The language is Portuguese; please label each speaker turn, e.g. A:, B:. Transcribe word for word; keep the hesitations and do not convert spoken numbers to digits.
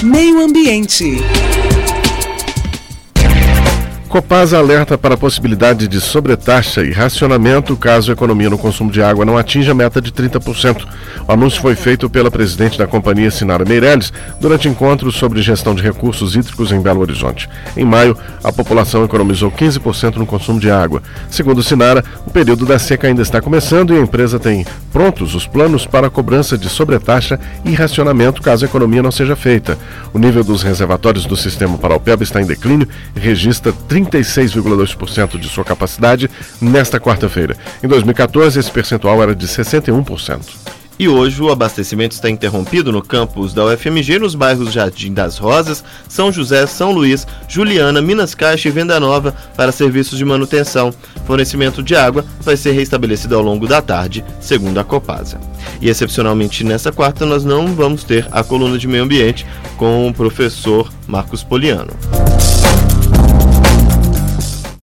A: Meio Ambiente.
B: Copasa alerta para a possibilidade de sobretaxa e racionamento caso a economia no consumo de água não atinja a meta de trinta por cento. O anúncio foi feito pela presidente da companhia, Sinara Meirelles, durante encontros sobre gestão de recursos hídricos em Belo Horizonte. Em maio, a população economizou quinze por cento no consumo de água. Segundo Sinara, o período da seca ainda está começando e a empresa tem prontos os planos para a cobrança de sobretaxa e racionamento caso a economia não seja feita. O nível dos reservatórios do sistema Paraupeba está em declínio e registra trinta e seis vírgula dois por cento de sua capacidade nesta quarta-feira. Em dois mil e quatorze, esse percentual era de sessenta e um por cento.
C: E hoje o abastecimento está interrompido no campus da U F M G, nos bairros Jardim das Rosas, São José, São Luís, Juliana, Minas Caixa e Venda Nova para serviços de manutenção. Fornecimento de água vai ser restabelecido ao longo da tarde, segundo a Copasa. E excepcionalmente nessa quarta nós não vamos ter a coluna de meio ambiente com o professor Marcos Poliano.